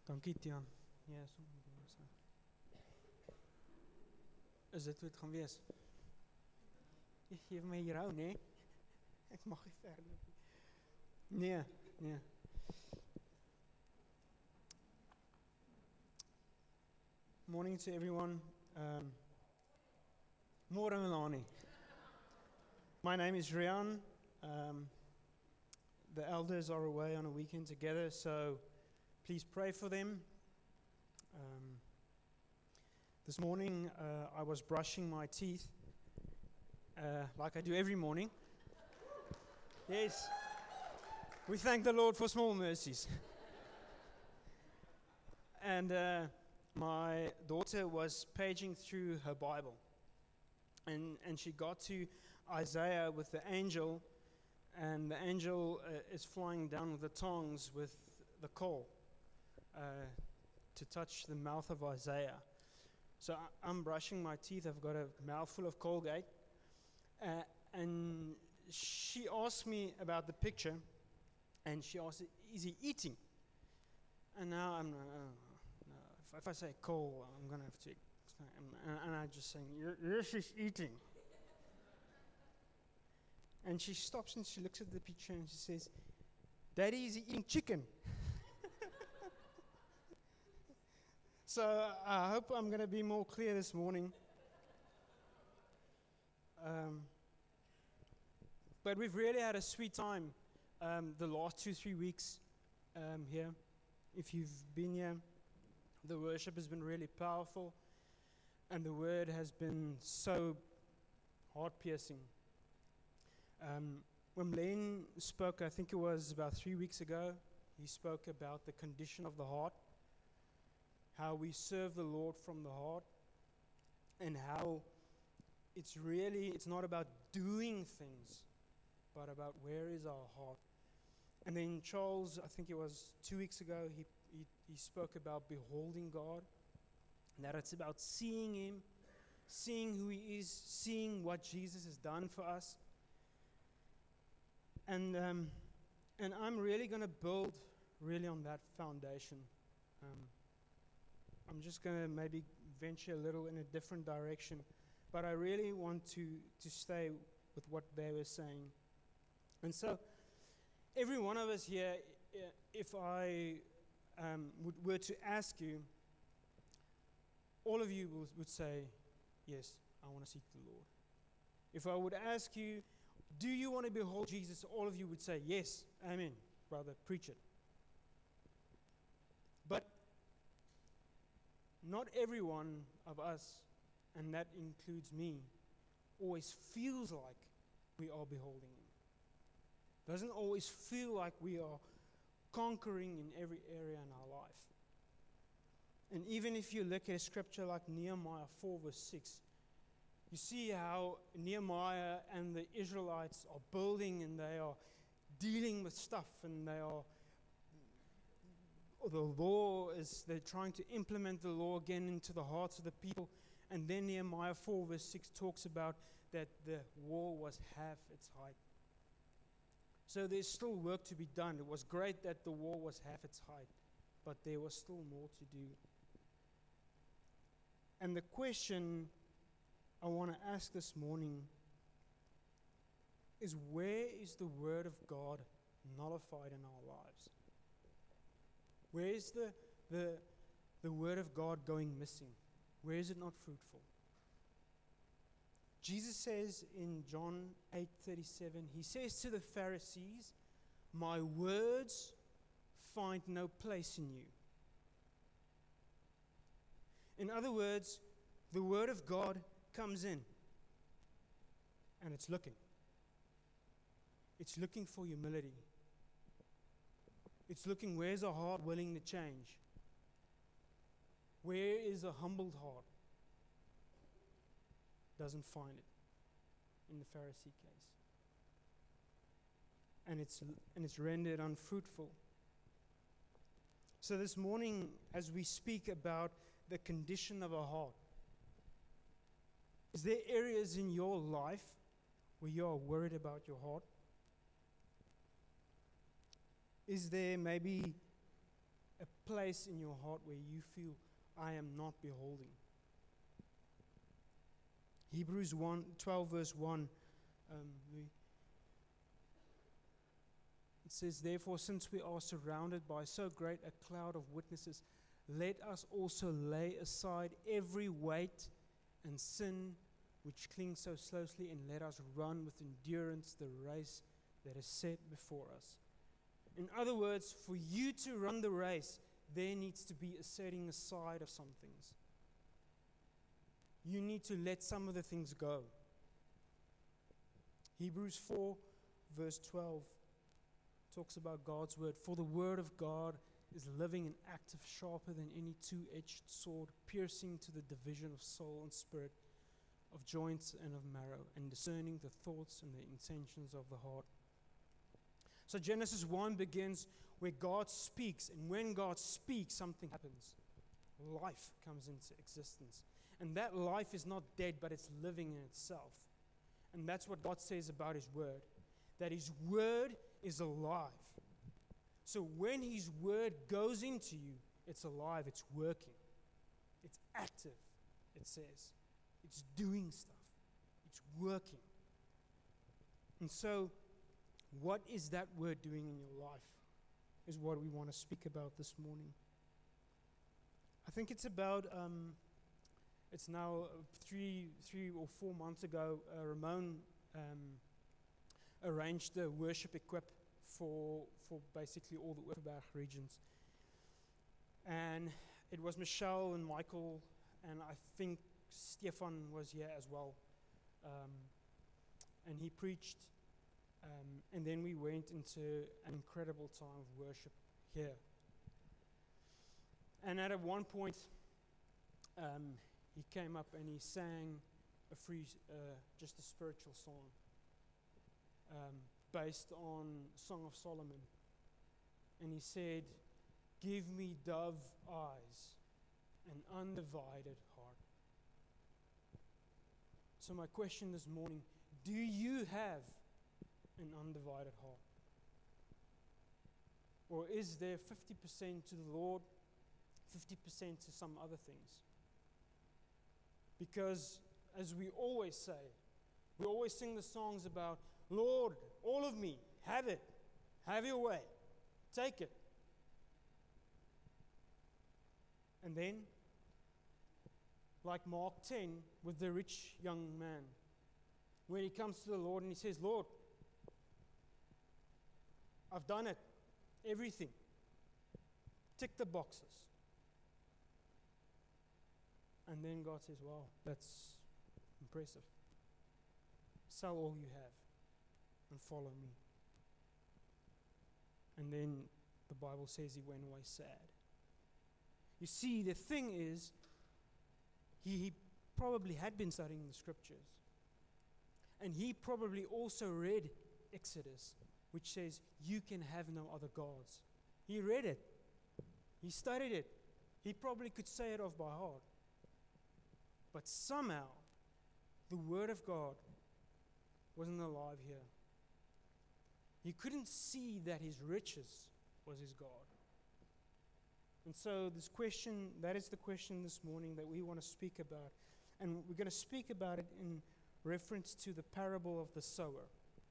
Dankie Tiaan. Ja, so. Is dit hoe dit gaan wees? Jy gee my hier hou, nee? Ek mag nie verder nie. Nee. Morning to everyone. Môre Melanie. My name is Rian. The elders are away on a weekend together, so please pray for them. This morning, I was brushing my teeth, like I do every morning. Yes, we thank the Lord for small mercies. And my daughter was paging through her Bible, and she got to Isaiah with the angel, and the angel is flying down with the tongs with the coal to touch the mouth of Isaiah. So I'm brushing my teeth. I've got a mouthful of Colgate. And she asked me about the picture. And she asked, is he eating? And now I'm, no. If I say coal, I'm going to have to. And I just saying, yes, he's eating. And she stops and she looks at the picture and she says, Daddy, is he eating chicken? So I hope I'm going to be more clear this morning. But we've really had a sweet time the last 2-3 weeks here. If you've been here, the worship has been really powerful. And the word has been so heart-piercing. When Len spoke, I think it was about 3 weeks ago, he spoke about the condition of the heart. How we serve the Lord from the heart, and how it's not about doing things, but about where is our heart. And then Charles, I think it was 2 weeks ago, he spoke about beholding God, and that it's about seeing Him, seeing who He is, seeing what Jesus has done for us. And I'm really going to build really on that foundation. I'm just going to maybe venture a little in a different direction, but I really want to stay with what they were saying. And so, every one of us here, if I were to ask you, all of you would say, yes, I want to seek the Lord. If I would ask you, do you want to behold Jesus? All of you would say, yes, amen, brother, preach it. But not every one of us, and that includes me, always feels like we are beholding Him. Doesn't always feel like we are conquering in every area in our life. And even if you look at a scripture like Nehemiah 4 verse 6, you see how Nehemiah and the Israelites are building and they are dealing with stuff, and they are the law is, they're trying to implement the law again into the hearts of the people. And then Nehemiah 4 verse 6 talks about that the wall was half its height. So there's still work to be done. It was great that the wall was half its height, but there was still more to do. And the question I want to ask this morning is, where is the Word of God nullified in our lives? Where is the Word of God going missing? Where is it not fruitful? Jesus says in John 8:37, He says to the Pharisees, my words find no place in you. In other words, the Word of God comes in and it's looking. It's looking for humility. It's looking, where's a heart willing to change? Where is a humbled heart? Doesn't find it in the Pharisee case. And it's rendered unfruitful. So this morning, as we speak about the condition of a heart, is there areas in your life where you are worried about your heart? Is there maybe a place in your heart where you feel, I am not beholding. Hebrews 12 verse 1, it says, therefore, since we are surrounded by so great a cloud of witnesses, let us also lay aside every weight and sin which clings so closely, and let us run with endurance the race that is set before us. In other words, for you to run the race, there needs to be a setting aside of some things. You need to let some of the things go. Hebrews 4 verse 12 talks about God's word. For the word of God is living and active, sharper than any two-edged sword, piercing to the division of soul and spirit, of joints and of marrow, and discerning the thoughts and the intentions of the heart. So Genesis 1 begins where God speaks, and when God speaks, something happens. Life comes into existence. And that life is not dead, but it's living in itself. And that's what God says about His word, that His word is alive. So when His word goes into you, it's alive, it's working, it's active, it says. It's doing stuff, it's working. And so, what is that word doing in your life is what we want to speak about this morning. I think it's about, it's now 3 or 4 months ago, Ramon arranged the worship equip for basically all the Oeverberg regions. And it was Michelle and Michael, and I think Stefan was here as well. And he preached. And then we went into an incredible time of worship here. And at one point, he came up and he sang just a spiritual song based on Song of Solomon. And he said, give me dove eyes, an undivided heart. So my question this morning, do you have an undivided heart? Or is there 50% to the Lord, 50% to some other things? Because as we always say, we always sing the songs about, Lord, all of me, have it, have your way, take it. And then, like Mark 10 with the rich young man, when he comes to the Lord and he says, Lord, I've done it, everything. Tick the boxes. And then God says, wow, that's impressive. Sell all you have and follow me. And then the Bible says he went away sad. You see, the thing is, he probably had been studying the scriptures. And he probably also read Exodus, which says, you can have no other gods. He read it. He studied it. He probably could say it off by heart. But somehow, the Word of God wasn't alive here. He couldn't see that his riches was his God. And so that is the question this morning that we want to speak about. And we're going to speak about it in reference to the parable of the sower.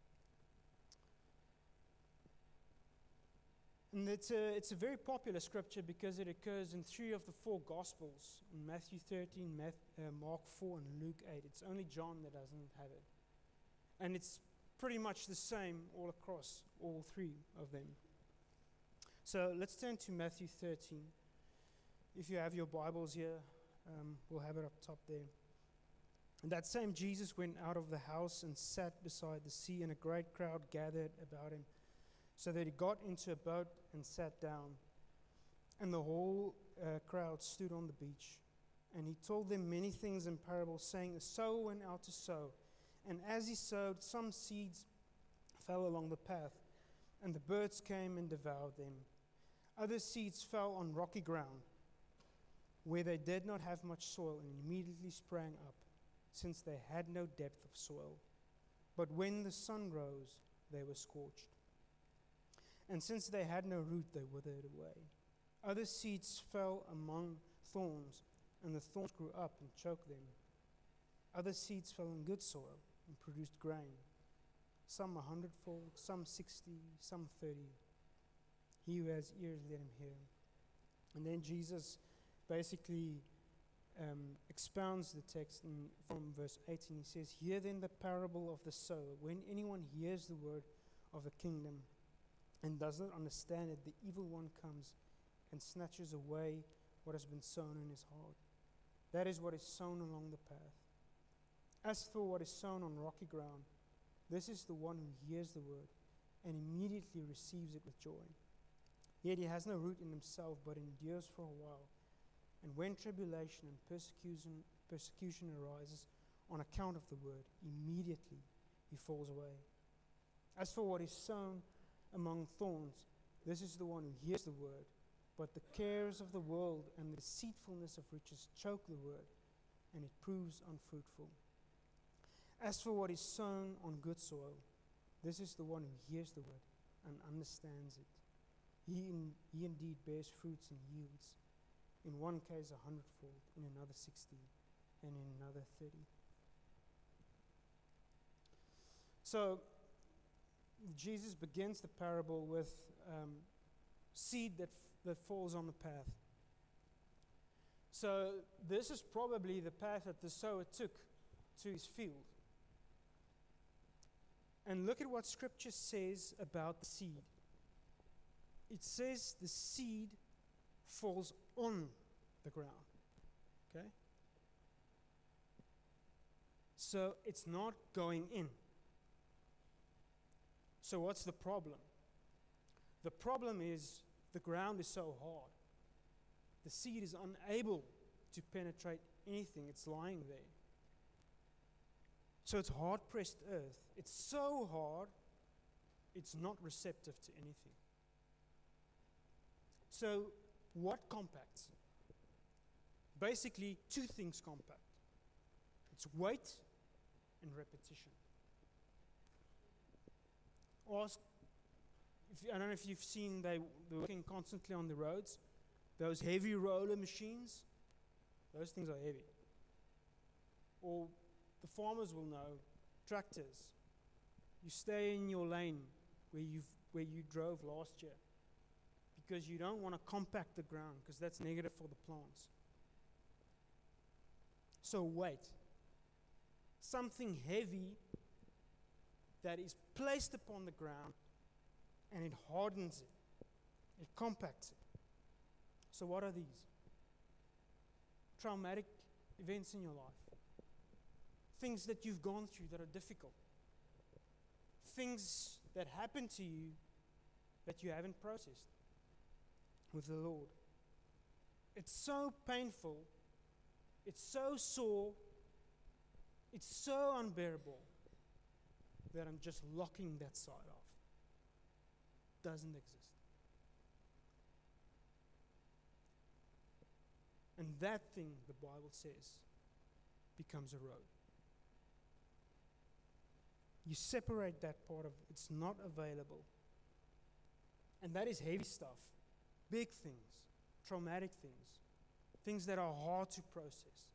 And it's a very popular scripture because it occurs in 3 of the 4 Gospels, in Matthew 13, Mark 4, and Luke 8. It's only John that doesn't have it. And it's pretty much the same all across all 3 of them. So let's turn to Matthew 13. If you have your Bibles here, we'll have it up top there. And that same Jesus went out of the house and sat beside the sea, and a great crowd gathered about him, so that he got into a boat and sat down. And the whole crowd stood on the beach. And he told them many things in parables, saying, a sower went out to sow. And as he sowed, some seeds fell along the path, and the birds came and devoured them. Other seeds fell on rocky ground, where they did not have much soil, and immediately sprang up, since they had no depth of soil. But when the sun rose, they were scorched. And since they had no root, they withered away. Other seeds fell among thorns, and the thorns grew up and choked them. Other seeds fell in good soil and produced grain, some 100-fold, some 60, some 30. He who has ears, let him hear. And then Jesus basically expounds the text from verse 18. He says, "Hear then the parable of the sower. When anyone hears the word of the kingdom and does not understand it, the evil one comes and snatches away what has been sown in his heart. That is what is sown along the path. As for what is sown on rocky ground, this is the one who hears the word and immediately receives it with joy. Yet he has no root in himself, but endures for a while. And when tribulation and persecution arises on account of the word, immediately he falls away. As for what is sown among thorns, this is the one who hears the word, but the cares of the world and the deceitfulness of riches choke the word, and it proves unfruitful. As for what is sown on good soil, this is the one who hears the word and understands it. He indeed bears fruits and yields, in one case 100-fold, in another 60, and in another 30. So, Jesus begins the parable with seed that falls on the path. So, this is probably the path that the sower took to his field. And look at what Scripture says about the seed. It says the seed falls on the ground. Okay? So it's not going in. So what's the problem? The problem is the ground is so hard. The seed is unable to penetrate anything. It's lying there. So it's hard-pressed earth. It's so hard, it's not receptive to anything. So what compacts? Basically, two things compact. It's weight and repetition. Ask, I don't know if you've seen, they're working constantly on the roads. Those heavy roller machines, those things are heavy. Or the farmers will know, tractors. You stay in your lane where you drove last year because you don't want to compact the ground because that's negative for the plants. So weight. Something heavy that is placed upon the ground and it hardens it. It compacts it. So what are these? Traumatic events in your life. Things that you've gone through that are difficult. Things that happen to you that you haven't processed with the Lord. It's so painful. It's so sore. It's so unbearable that I'm just locking that side off. Doesn't exist. And that thing, the Bible says, becomes a road. You separate that part of it's not available. And that is heavy stuff. Big things, traumatic things, things that are hard to process.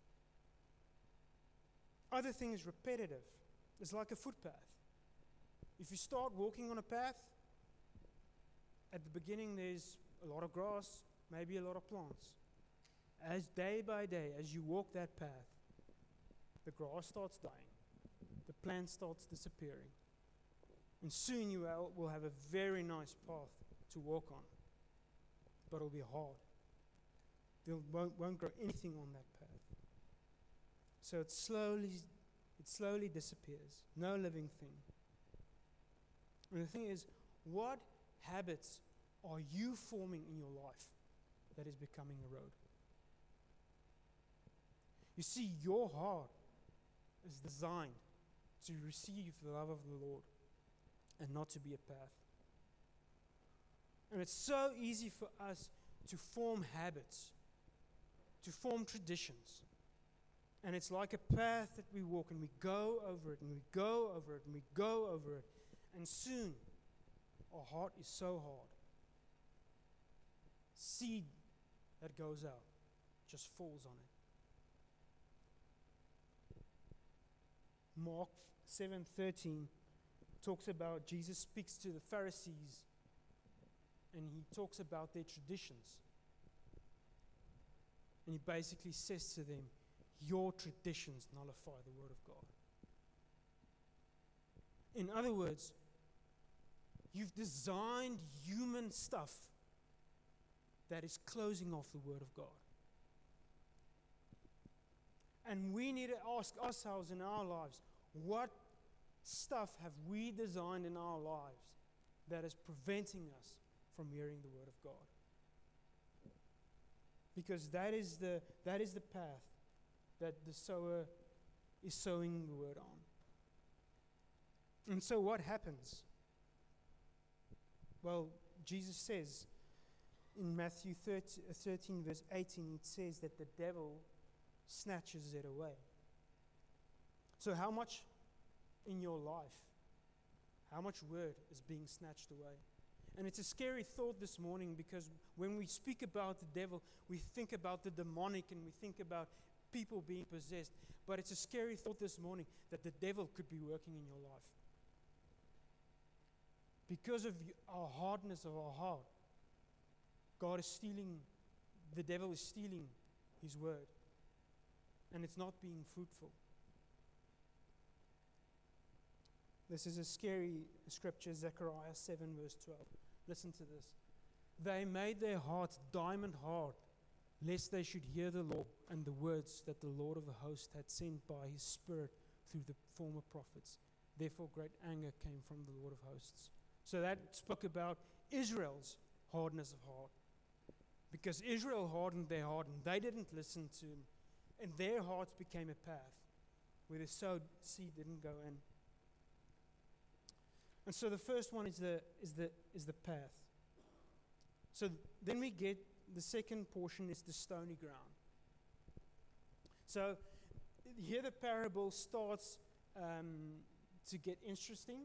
Other things repetitive. It's like a footpath. If you start walking on a path, at the beginning there's a lot of grass, maybe a lot of plants. As day by day, as you walk that path, the grass starts dying. The plant starts disappearing. And soon you will have a very nice path to walk on. But it'll be hard. There won't grow anything on that path. So it slowly disappears. No living thing. And the thing is, what habits are you forming in your life that is becoming a road? You see, your heart is designed to receive the love of the Lord and not to be a path. And it's so easy for us to form habits, to form traditions. And it's like a path that we walk and we go over it and we go over it and we go over it. And soon, our heart is so hard. Seed that goes out just falls on it. Mark 7:13 talks about, Jesus speaks to the Pharisees and he talks about their traditions. And he basically says to them, your traditions nullify the word of God. In other words, you've designed human stuff that is closing off the word of God. And we need to ask ourselves in our lives, what stuff have we designed in our lives that is preventing us from hearing the word of God? Because that is the path that the sower is sowing the word on. And so what happens? Well, Jesus says in Matthew 13 verse 18, it says that the devil snatches it away. So how much in your life, how much word is being snatched away? And it's a scary thought this morning, because when we speak about the devil, we think about the demonic and we think about people being possessed. But it's a scary thought this morning that the devil could be working in your life. Because of our hardness of our heart, the devil is stealing his word. And it's not being fruitful. This is a scary scripture, Zechariah 7 verse 12. Listen to this. They made their hearts diamond hard, lest they should hear the law and the words that the Lord of the host had sent by his Spirit through the former prophets. Therefore great anger came from the Lord of hosts. So that spoke about Israel's hardness of heart. Because Israel hardened their heart and they didn't listen to him. And their hearts became a path where the sowed seed didn't go in. And so the first one is the path. So then we get the second portion is the stony ground. So here the parable starts to get interesting,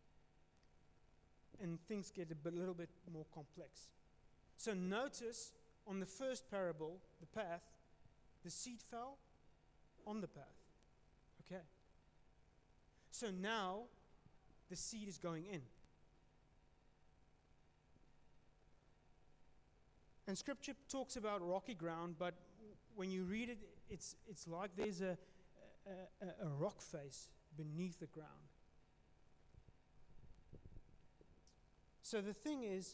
and things get a little bit more complex. So notice on the first parable, the path, the seed fell on the path. Okay. So now the seed is going in. And scripture talks about rocky ground, but when you read it, it's like there's a rock face beneath the ground. So the thing is,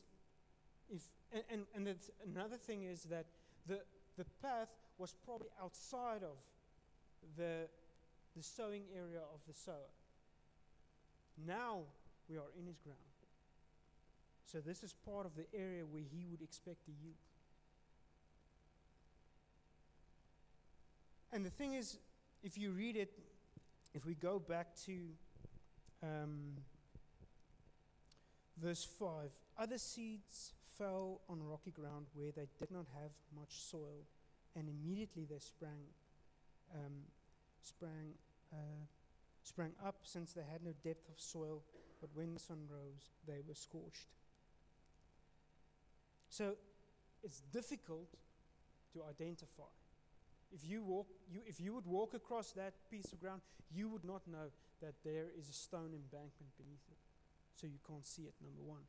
another thing is that the path was probably outside of the sowing area of the sower. Now we are in his ground. So this is part of the area where he would expect to yield. And the thing is, if you read it, if we go back to verse 5, other seeds fell on rocky ground where they did not have much soil, and immediately they sprang up, since they had no depth of soil, but when the sun rose, they were scorched. So it's difficult to identify. If you would walk across that piece of ground, you would not know that there is a stone embankment beneath it. So you can't see it, number one.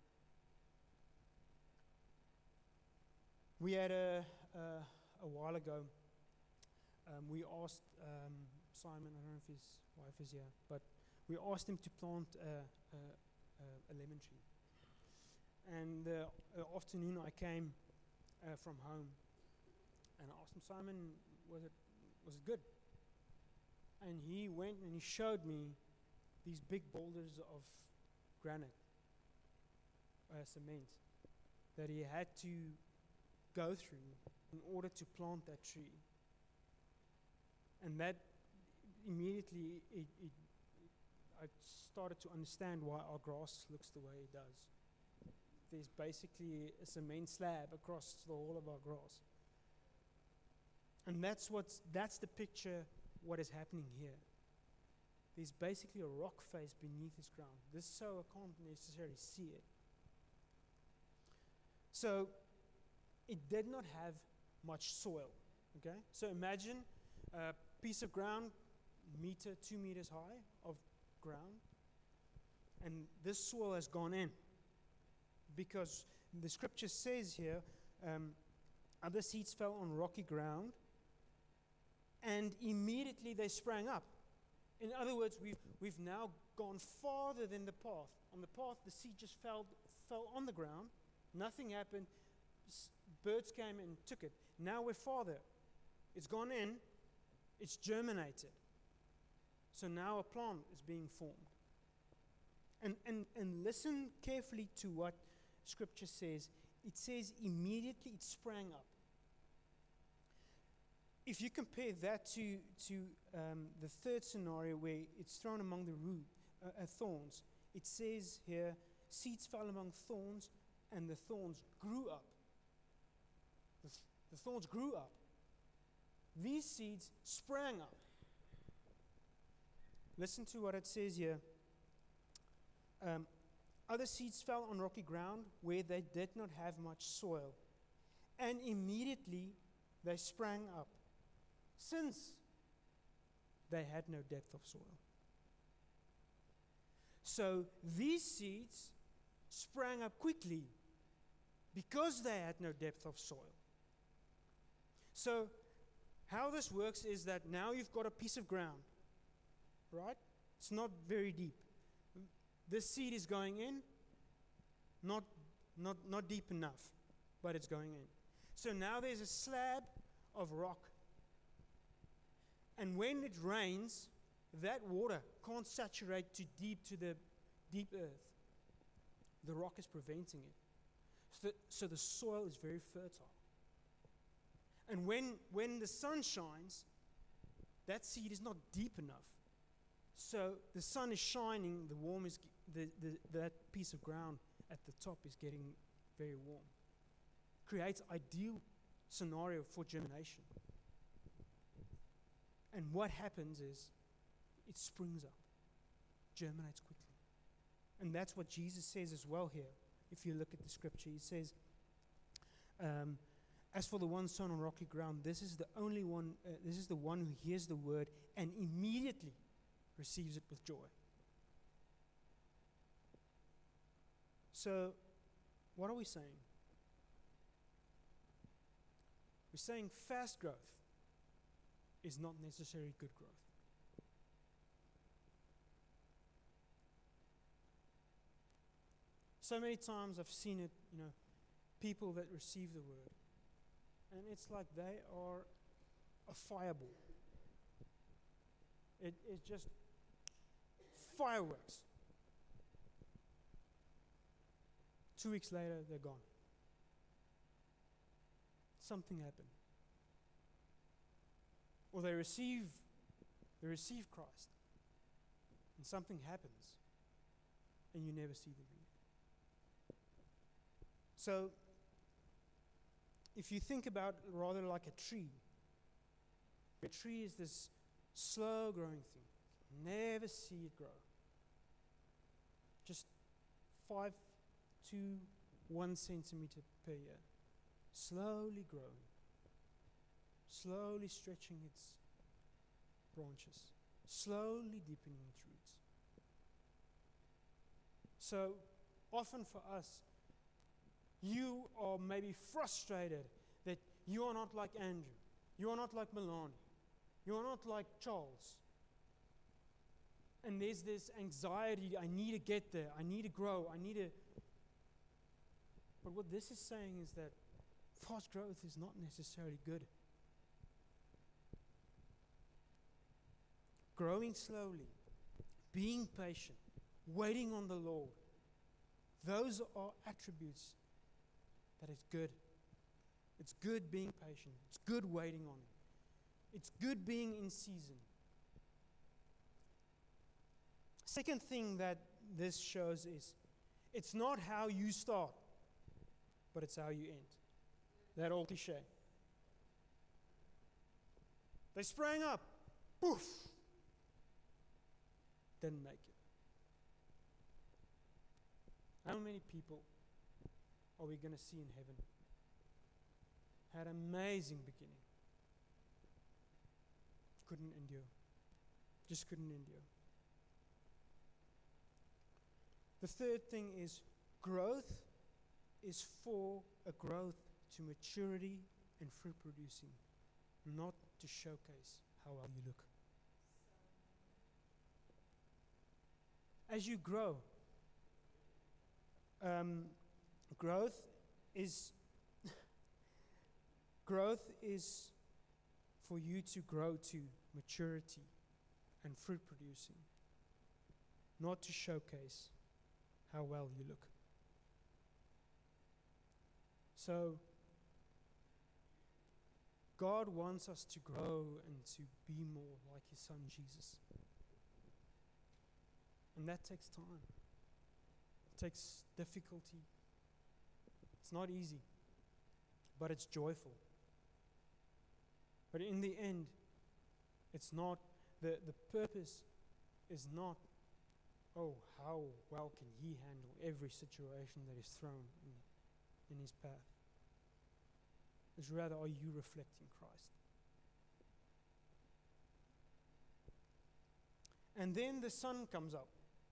We had a while ago, we asked Simon, I don't know if his wife is here, but we asked him to plant a lemon tree. And the afternoon I came from home, and I asked him, Simon, was it good? And he went and he showed me these big boulders of granite, cement, that he had to go through in order to plant that tree. And that immediately I started to understand why our grass looks the way it does. There's basically a cement slab across the whole of our grass. And that's the picture what is happening here. There's basically a rock face beneath his ground. This sower can't necessarily see it. So it did not have much soil. Okay? So imagine a piece of ground, 2 meters high of ground, and this soil has gone in because the scripture says here, other seeds fell on rocky ground, and immediately they sprang up. In other words, we've now gone farther than the path. On the path, the seed just fell on the ground. Nothing happened. Birds came and took it. Now we're farther. It's gone in. It's germinated. So now a plant is being formed. And listen carefully to what Scripture says. It says immediately it sprang up. If you compare that to the third scenario where it's thrown among the thorns, it says here, seeds fell among thorns, and the thorns grew up. The thorns grew up. These seeds sprang up. Listen to what it says here. Other seeds fell on rocky ground where they did not have much soil, and immediately they sprang up, since they had no depth of soil. So these seeds sprang up quickly because they had no depth of soil. So how this works is that now you've got a piece of ground, right? It's not very deep. This seed is going in, not deep enough, but it's going in. So now there's a slab of rock. And when it rains, that water can't saturate too deep to the deep earth. The rock is preventing it. So the soil is very fertile. And when the sun shines, that seed is not deep enough. So the sun is shining, that piece of ground at the top is getting very warm. Creates ideal scenario for germination. And what happens is it springs up, germinates quickly. And that's what Jesus says as well here. If you look at the scripture, he says, as for the one sown on rocky ground, this is the one who hears the word and immediately receives it with joy. So, what are we saying? We're saying fast growth is not necessarily good growth. So many times I've seen it, people that receive the word, and it's like they are a fireball. It's just fireworks. 2 weeks later, they're gone. Something happened. Or they receive Christ, and something happens, and you never see them again. So, if you think about it rather like a tree is this slow growing thing. Never see it grow. Just 5 to 1 centimeter per year. Slowly growing. Slowly stretching its branches. Slowly deepening its roots. So, often for us, you are maybe frustrated that you are not like Andrew. You are not like Milani. You are not like Charles. And there's this anxiety, I need to get there, I need to grow, But what this is saying is that fast growth is not necessarily good. Growing slowly, being patient, waiting on the Lord, those are attributes that is good. It's good being patient. It's good waiting on Him. It's good being in season. Second thing that this shows is it's not how you start, but it's how you end. That old cliche. They sprang up. Poof. Didn't make it. How many people are we going to see in heaven? had an amazing beginning. Couldn't endure. Just couldn't endure. The third thing is growth is for a growth to maturity and fruit producing, not to showcase how well you look. As you grow, growth is for you to grow to maturity and fruit producing, not to showcase how well you look. So, God wants us to grow and to be more like His Son Jesus. And that takes time. It takes difficulty. It's not easy, but it's joyful. But in the end, it's not, the purpose is not, oh, how well can he handle every situation that is thrown in his path. It's rather, are you reflecting Christ? And then the sun comes up.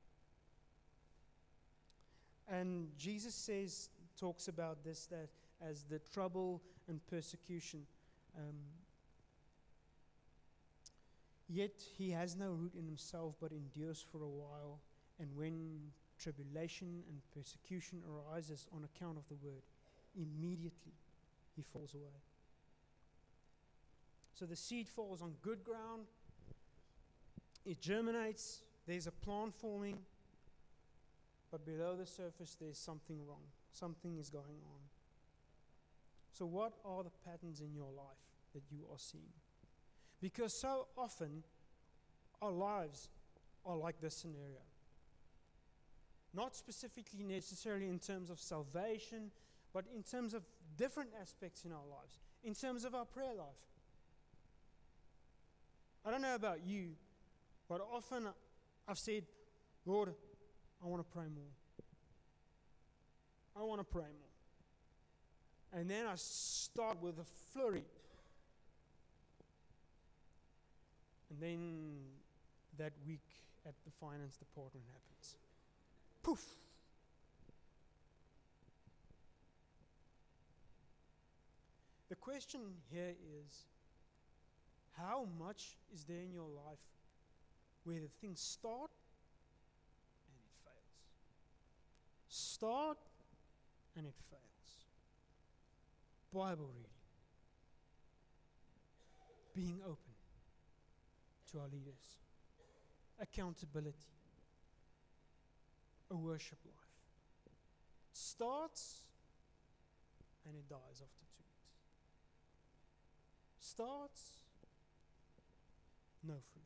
And Jesus talks about this that as the trouble and persecution. Yet he has no root in himself, but endures for a while. And when tribulation and persecution arises on account of the word, immediately he falls away. So the seed falls on good ground. It germinates. There's a plant forming. But below the surface, there's something wrong. Something is going on. So what are the patterns in your life that you are seeing? Because so often, our lives are like this scenario. Not specifically necessarily in terms of salvation, but in terms of different aspects in our lives. In terms of our prayer life. I don't know about you, but often I've said, Lord, I want to pray more. I want to pray more. And then I start with a flurry. And then that week at the finance department happens. Poof! The question here is, how much is there in your life where the things start and it fails? Start and it fails. Bible reading. Being open to our leaders. Accountability. A worship life. It starts and it dies after 2 weeks. Starts, no fruit.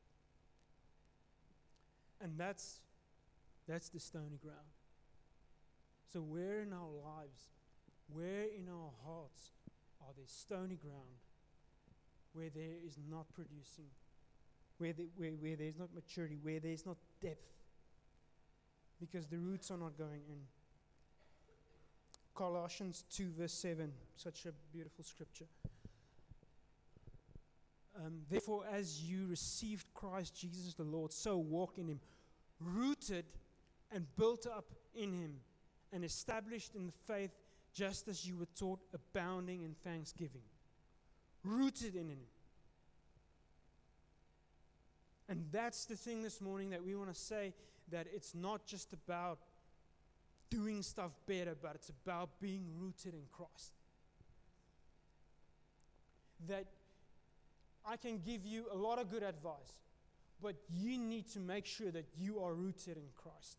And that's the stony ground. So where in our lives, where in our hearts are there stony ground where there is not producing, where there's not maturity, where there's not depth, because the roots are not going in? Colossians 2 verse 7, such a beautiful scripture. Therefore, as you received Christ Jesus the Lord, so walk in him, rooted and built up in him, and established in the faith, just as you were taught, abounding in thanksgiving. Rooted in him. And that's the thing this morning that we want to say, that it's not just about doing stuff better, but it's about being rooted in Christ. That I can give you a lot of good advice, but you need to make sure that you are rooted in Christ.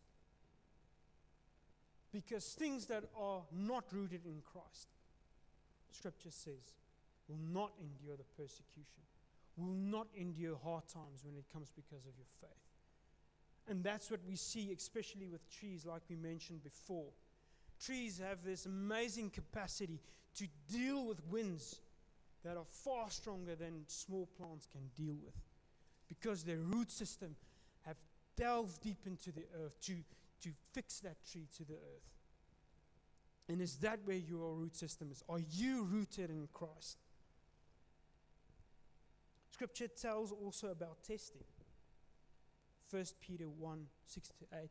Because things that are not rooted in Christ, Scripture says, will not endure the persecution, will not endure hard times when it comes because of your faith. And that's what we see, especially with trees, like we mentioned before. Trees have this amazing capacity to deal with winds that are far stronger than small plants can deal with, because their root system have delved deep into the earth to fix that tree to the earth. And is that where your root system is? Are you rooted in Christ? Scripture tells also about testing. 1 Peter 1, 6-8.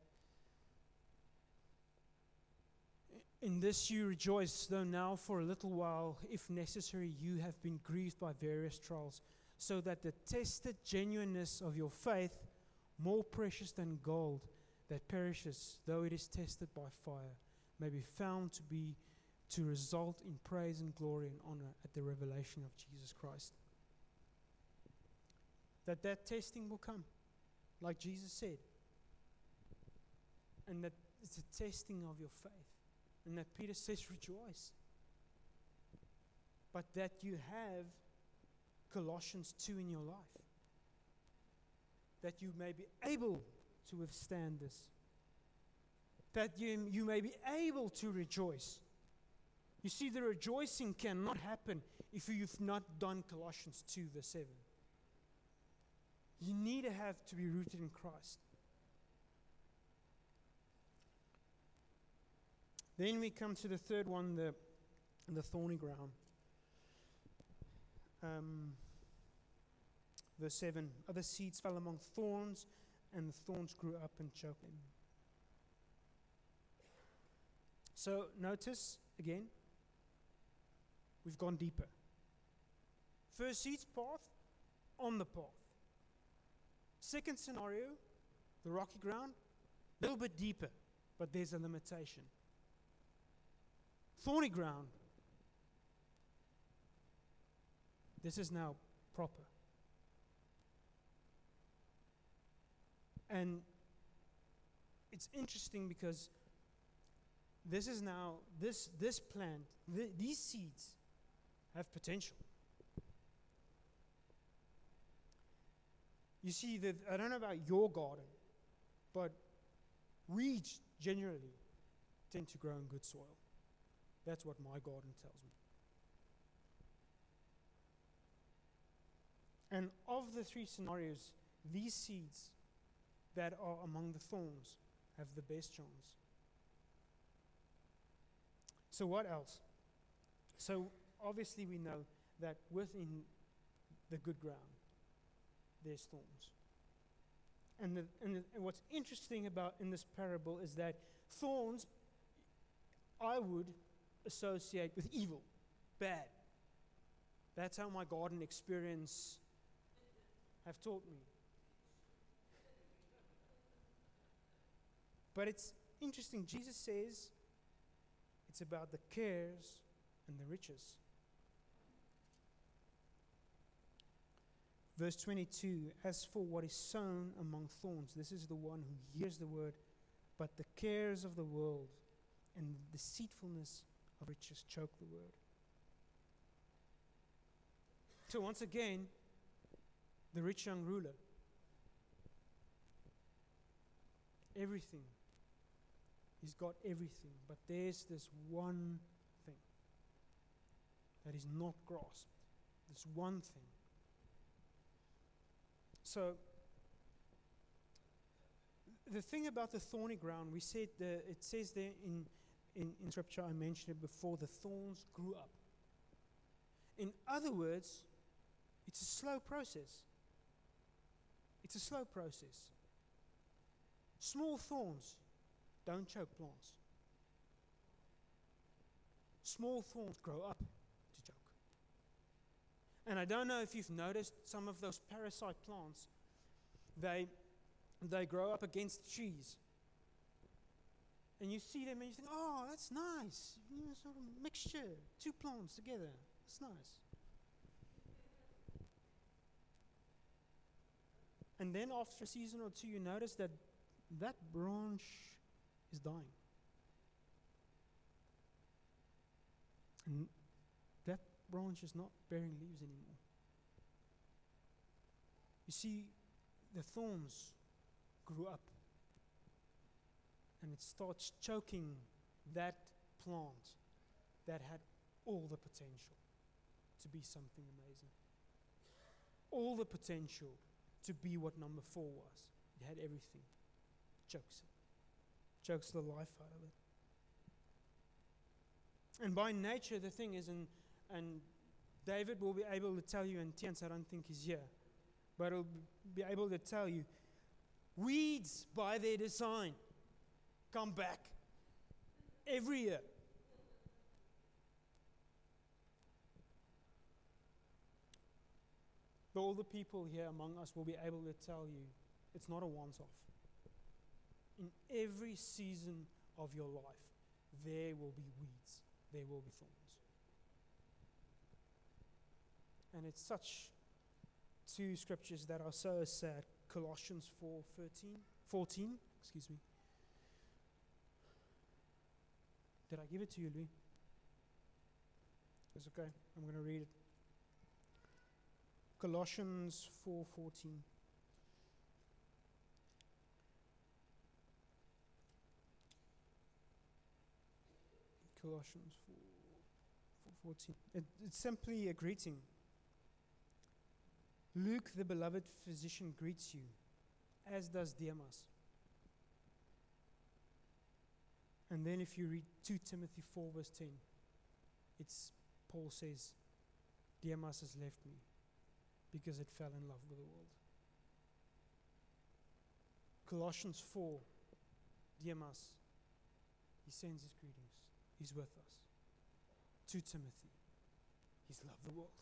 In this you rejoice, though now for a little while, if necessary, you have been grieved by various trials, so that the tested genuineness of your faith, more precious than gold that perishes, though it is tested by fire, may be found to result in praise and glory and honor at the revelation of Jesus Christ. That testing will come, like Jesus said. And that it's a testing of your faith. And that Peter says, rejoice. But that you have Colossians 2 in your life. That you may be able to withstand this. That you may be able to rejoice. You see, the rejoicing cannot happen if you've not done Colossians 2 verse 7. You need to be rooted in Christ. Then we come to the third one, the thorny ground. Verse 7, other seeds fell among thorns, and the thorns grew up and choked them. So notice, again, we've gone deeper. First seeds path, on the path. Second scenario, the rocky ground, a little bit deeper, but there's a limitation. Thorny ground, this is now proper. And it's interesting because this is now, this plant, these seeds have potential. You see, that I don't know about your garden, but weeds generally tend to grow in good soil. That's what my garden tells me. And of the three scenarios, these seeds that are among the thorns have the best chance. So what else? So obviously we know that within the good ground, there's thorns. And what's interesting about in this parable is that thorns, I would associate with evil, bad. That's how my garden experience have taught me. But it's interesting. Jesus says it's about the cares and the riches. Verse 22, as for what is sown among thorns, this is the one who hears the word, but the cares of the world and the deceitfulness of riches choke the word. So once again, the rich young ruler, everything, he's got everything, but there's this one thing that is not grasped, this one thing. So, the thing about the thorny ground, we said it says there in Scripture, I mentioned it before, the thorns grew up. In other words, it's a slow process. It's a slow process. Small thorns don't choke plants. Small thorns grow up to choke. And I don't know if you've noticed some of those parasite plants, they grow up against trees. And you see them and you think, oh, that's nice. Sort of mixture, two plants together. That's nice. And then after a season or two, you notice that that branch is dying. And that branch is not bearing leaves anymore. You see, the thorns grew up. And it starts choking that plant that had all the potential to be something amazing. All the potential to be what number 4 was. It had everything. Chokes it. Chokes the life out of it. And by nature, the thing is, and David will be able to tell you, and Tiens, I don't think he's here, but he'll be able to tell you, weeds by their design come back every year. But all the people here among us will be able to tell you it's not a once-off. In every season of your life, there will be weeds, there will be thorns. And it's such two scriptures that are so sad. Colossians 14, excuse me. Did I give it to you, Louis? It's okay. I'm going to read it. Colossians 4:14. Colossians 4:14. It's simply a greeting. Luke, the beloved physician, greets you, as does Demas. And then if you read 2 Timothy 4 verse 10, Paul says, Demas has left me because it fell in love with the world. Colossians 4, Demas, he sends his greetings. He's with us. 2 Timothy, he's loved the world.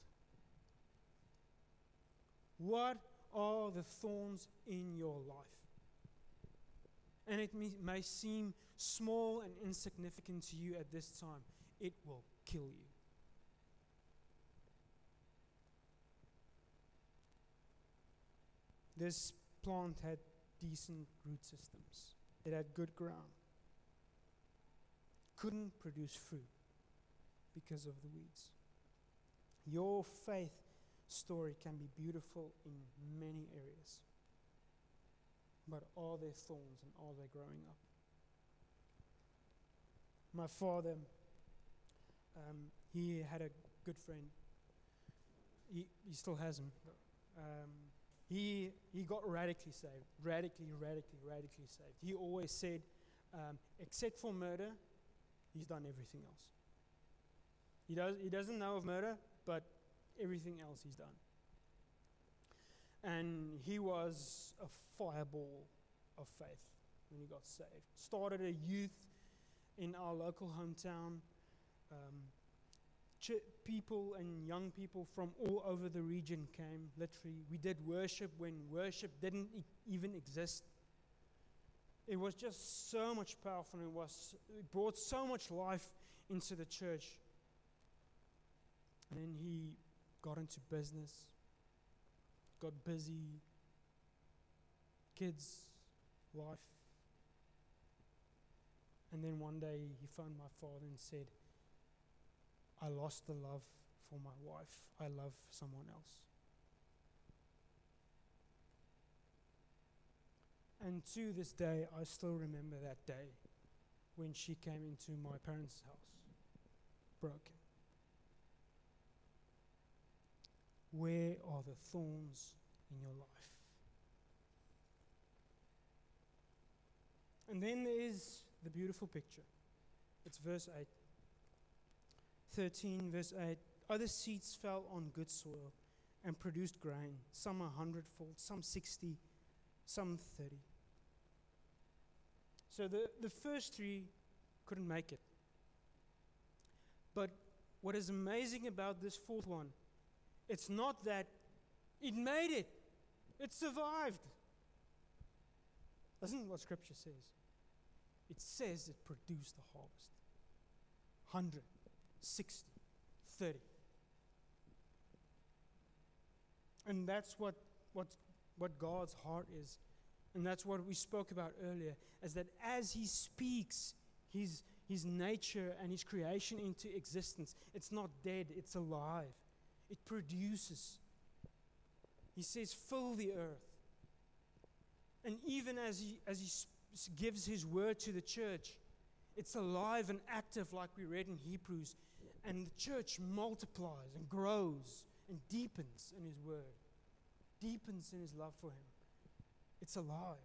What are the thorns in your life? And it may seem small and insignificant to you at this time. It will kill you. This plant had decent root systems. It had good ground. Couldn't produce fruit because of the weeds. Your faith story can be beautiful in many areas. But are there thorns and are they growing up? My father, he had a good friend. He still has him. He got radically saved. Radically saved. He always said, except for murder, he's done everything else. He doesn't know of murder, but everything else he's done. And he was a fireball of faith when he got saved. Started a youth in our local hometown. People and young people from all over the region came, literally. We did worship when worship didn't even exist. It was just so much powerful, and it brought so much life into the church. And then he got into business, got busy, kids, life. And then one day he phoned my father and said, I lost the love for my wife. I love someone else. And to this day, I still remember that day when she came into my parents' house, broken. Where are the thorns in your life? And then there is the beautiful picture. It's verse 8. 13, verse 8. Other seeds fell on good soil and produced grain, some 100-fold, some 60, some 30. So the first three couldn't make it. But what is amazing about this fourth one, it's not that it made it. It survived. Isn't what Scripture says? It says it produced a harvest. 100, 60, 30. And that's what God's heart is. And that's what we spoke about earlier, is that as He speaks His nature and His creation into existence, it's not dead, it's alive. It produces. He says, fill the earth. And even as he gives His word to the church, it's alive and active, like we read in Hebrews. And the church multiplies and grows and deepens in His word, deepens in His love for Him. It's alive.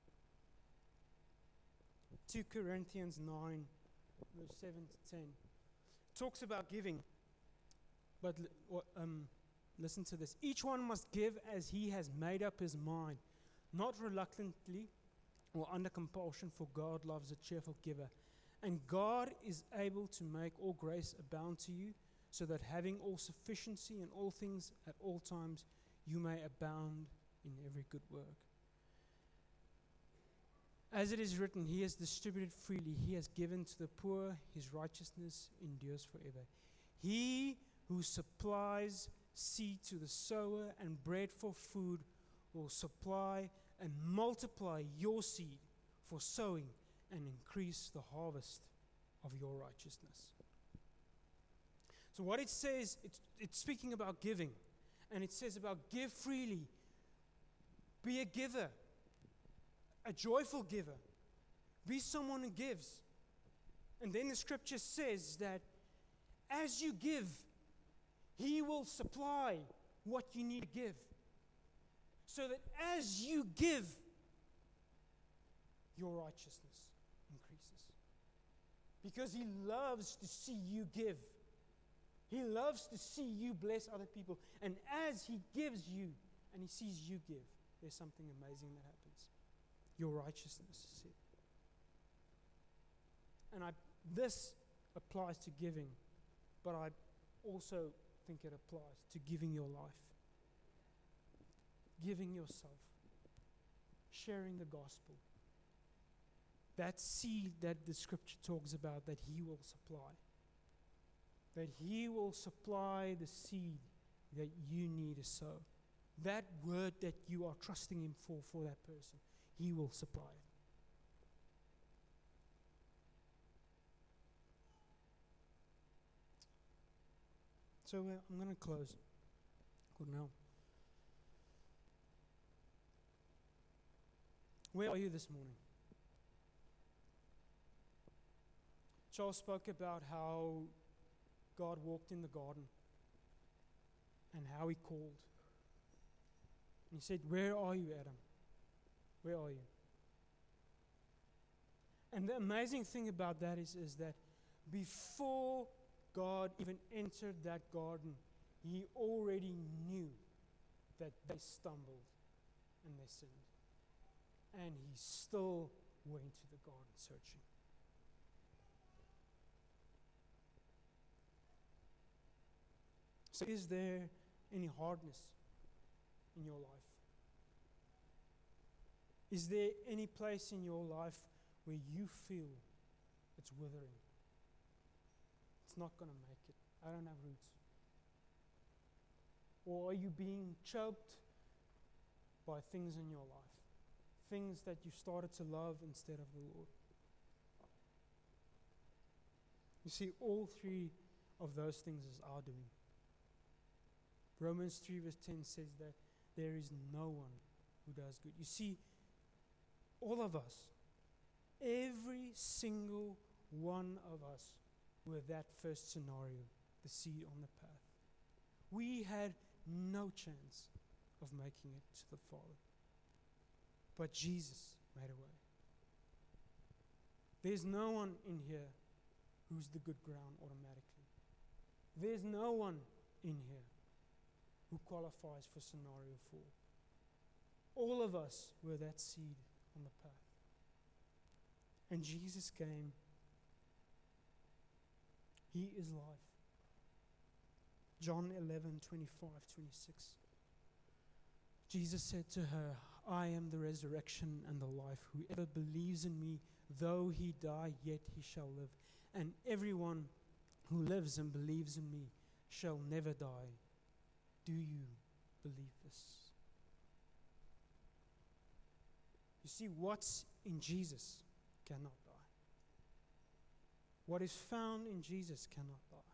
2 Corinthians 9, verse 7 to 10. talks about giving. But listen to this. Each one must give as he has made up his mind, not reluctantly or under compulsion, for God loves a cheerful giver. And God is able to make all grace abound to you, so that having all sufficiency in all things at all times, you may abound in every good work. As it is written, he has distributed freely, he has given to the poor, his righteousness endures forever. He who supplies seed to the sower and bread for food will supply and multiply your seed for sowing and increase the harvest of your righteousness. So what it says, it's speaking about giving. And it says about give freely. Be a giver. A joyful giver. Be someone who gives. And then the scripture says that as you give, he will supply what you need to give. So that as you give, your righteousness increases. Because he loves to see you give. He loves to see you bless other people. And as he gives you and he sees you give, there's something amazing that happens. Your righteousness is it. And this applies to giving, but I also think it applies to giving your life, giving yourself, sharing the gospel. That seed that the scripture talks about, that he will supply. That he will supply the seed that you need to sow. That word that you are trusting him for that person, he will supply it. So I'm going to close. Good now. Where are you this morning? Charles spoke about how God walked in the garden and how he called. And he said, "Where are you, Adam? Where are you?" And the amazing thing about that is that before God even entered that garden, he already knew that they stumbled and they sinned. And he still went to the garden searching. So is there any hardness in your life? Is there any place in your life where you feel it's withering? It's not going to make it. I don't have roots. Or are you being choked by things in your life? Things that you started to love instead of the Lord. You see, all three of those things is our doing. Romans 3 verse 10 says that there is no one who does good. You see, all of us, every single one of us were that first scenario, the seed on the path. We had no chance of making it to the Father. But Jesus made a way. There's no one in here who's the good ground automatically. There's no one in here who qualifies for scenario 4. All of us were that seed on the path. And Jesus came. He is life. John 11:25-26. Jesus said to her, "I am the resurrection and the life. Whoever believes in me, though he die, yet he shall live. And everyone who lives and believes in me shall never die." Do you believe this? You see, what's in Jesus cannot die. What is found in Jesus cannot die.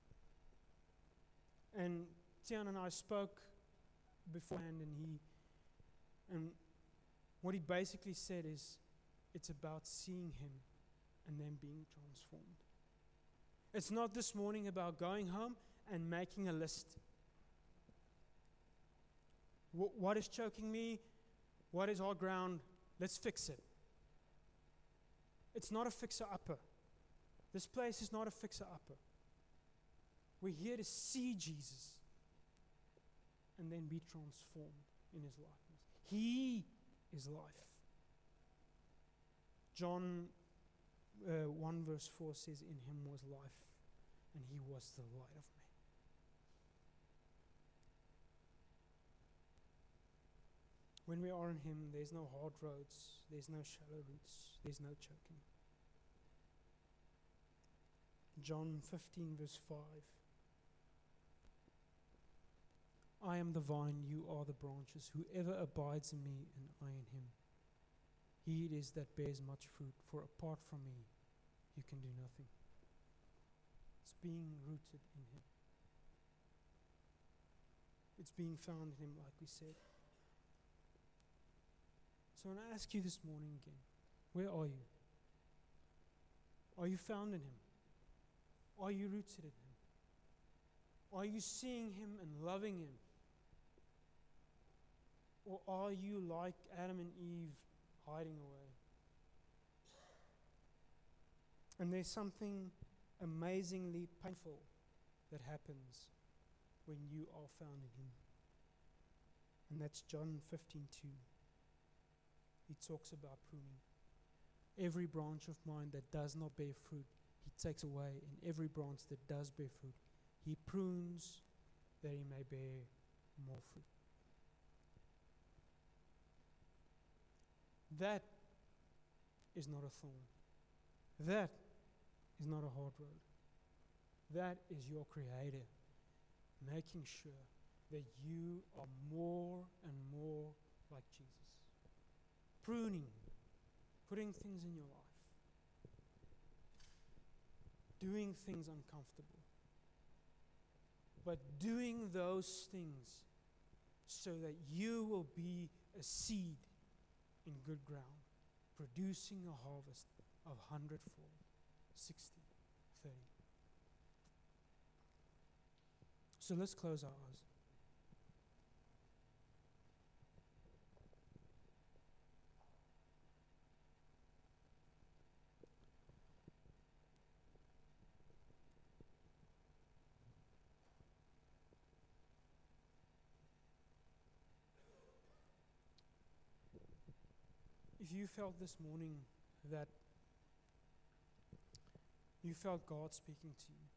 And Tian and I spoke beforehand, and what he basically said is, it's about seeing him and then being transformed. It's not this morning about going home and making a list. What is choking me? What is our ground? Let's fix it. It's not a fixer-upper. This place is not a fixer-upper. We're here to see Jesus and then be transformed in His likeness. He is life. John 1 verse 4 says, in Him was life, and He was the light of men. When we are in Him, there's no hard roads, there's no shallow routes, there's no choking. John 15 verse 5. I am the vine, you are the branches. Whoever abides in me and I in him, he it is that bears much fruit, for apart from me, you can do nothing. It's being rooted in Him. It's being found in Him, like we said. So I want to ask you this morning again, where are you? Are you found in Him? Are you rooted in Him? Are you seeing Him and loving Him? Or are you like Adam and Eve, hiding away? And there's something amazingly painful that happens when you are found in Him. And that's John 15:2. He talks about pruning. Every branch of mine that does not bear fruit, He takes away. And every branch that does bear fruit, He prunes that He may bear more fruit. That is not a thorn. That is not a hard road. That is your Creator making sure that you are more and more like Jesus. Pruning, putting things in your life, doing things uncomfortable, but doing those things so that you will be a seed in good ground, producing a harvest of 100-fold, 60, 30. So let's close our eyes. If you felt this morning that you felt God speaking to you,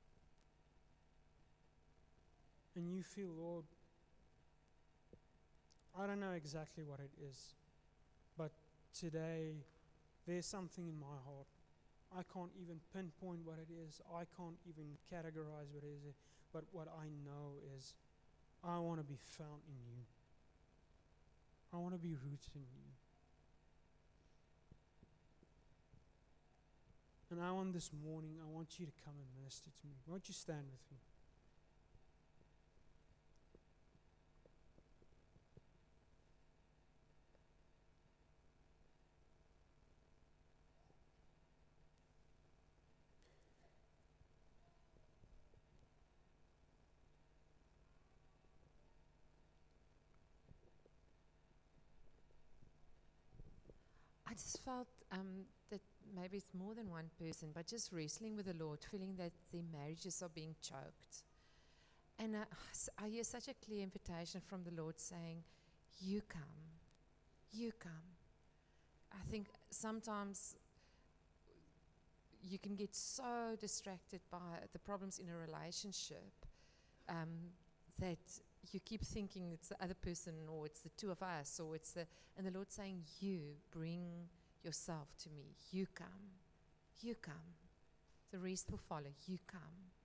and you feel, Lord, I don't know exactly what it is, but today there's something in my heart. I can't even pinpoint what it is. I can't even categorize what it is. But what I know is I want to be found in you. I want to be rooted in you. And I want this morning, I want you to come and minister to me. Won't you stand with me? I just felt that maybe it's more than one person, but just wrestling with the Lord, feeling that their marriages are being choked. And I hear such a clear invitation from the Lord saying, you come, you come. I think sometimes you can get so distracted by the problems in a relationship that you keep thinking it's the other person, or it's the two of us, or and the Lord's saying, you bring yourself to me. You come. You come. The rest will follow. You come.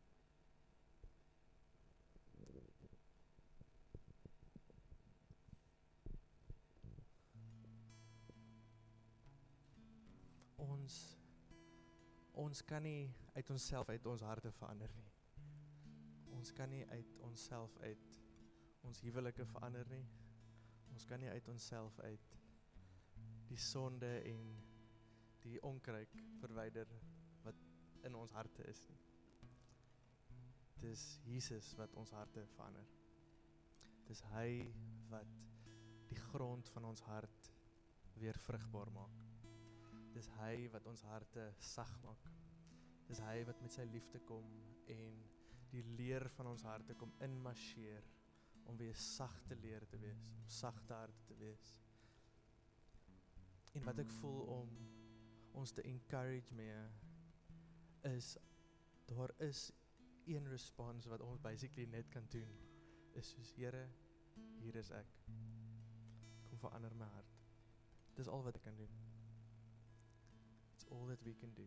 Ons kan nie uit onsself uit ons harte verander nie. Ons kan nie uit onsself uit ons huwelike verander nie. Ons kan nie uit onsself uit die sonde en die onkruid verwyder wat in ons harte is nie. Dis Jesus wat ons harte verander. Dis hy wat die grond van ons hart weer vrugbaar maak. Dis hy wat ons harte sag maak. Dis hy wat met sy liefde kom en die leer van ons harte kom inmarcheer, om weer sagte leer te wees, om sagte harte te wees. En wat ek voel om ons te encourage mee, is, daar is een respons wat ons basically net kan doen, is soos, Here, hier is ek. Kom verander my hart. Dis al wat ek kan doen. It's all that we can do.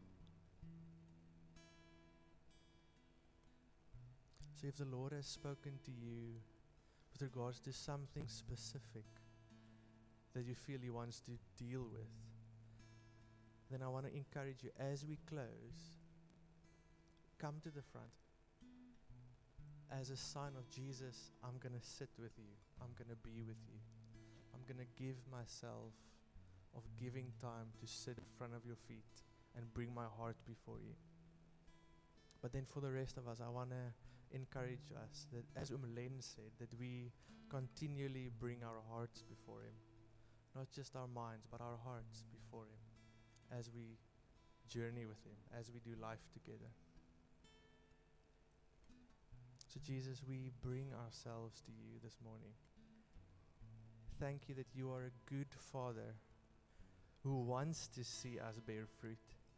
So if the Lord has spoken to you with regards to something specific that you feel He wants to deal with, then I want to encourage you, as we close, come to the front. As a sign of Jesus, I'm going to sit with you. I'm going to be with you. I'm going to give myself of giving time to sit in front of your feet and bring my heart before you. But then for the rest of us, I want to encourage us that, as Len said, that we continually bring our hearts before Him. Not just our minds, but our hearts before Him as we journey with Him, as we do life together. So Jesus, we bring ourselves to you this morning. Thank you that you are a good Father who wants to see us bear fruit.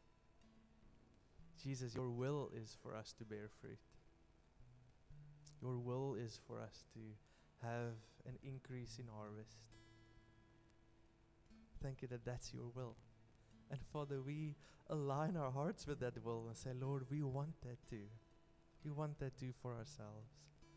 Jesus, your will is for us to bear fruit. Your will is for us to have an increase in harvest. Thank you that that's your will. And Father, we align our hearts with that will and say, Lord, we want that too. We want that too for ourselves.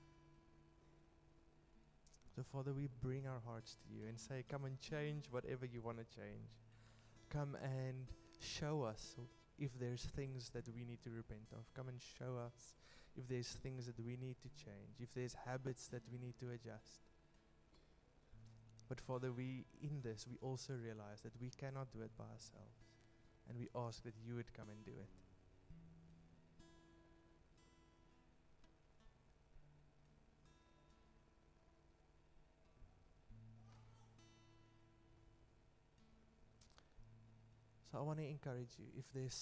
So Father, we bring our hearts to you and say, come and change whatever you want to change. Come and show us if there's things that we need to repent of. Come and show us if there's things that we need to change, if there's habits that we need to adjust. But Father, in this, we also realize that we cannot do it by ourselves. And we ask that you would come and do it. So I want to encourage you, if there's